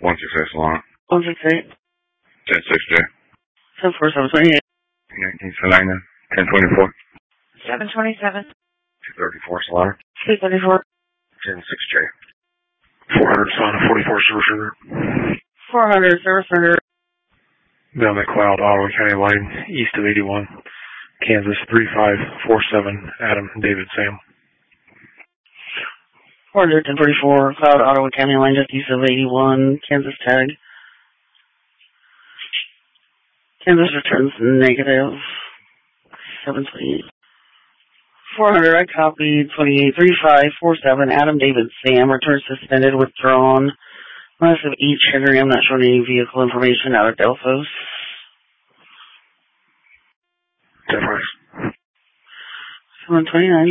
168 Solana. 168. 106J. 74728. 19 Salina. 1024. 727. 234 Solana. 234. 106J. 400 Solana 44 Service Center. 400 Service Center. Down McLeod, Ottawa County line, east of 81. Kansas 3547. Adam, David, Sam. 400 1034. Cloud, Ottawa County line just east of 81. Kansas tag. Kansas returns negative 728. 400, I copied 283547. Adam, David, Sam returns suspended, withdrawn. Massive H. Henry, I'm not showing any vehicle information out of Delphos. 10 729.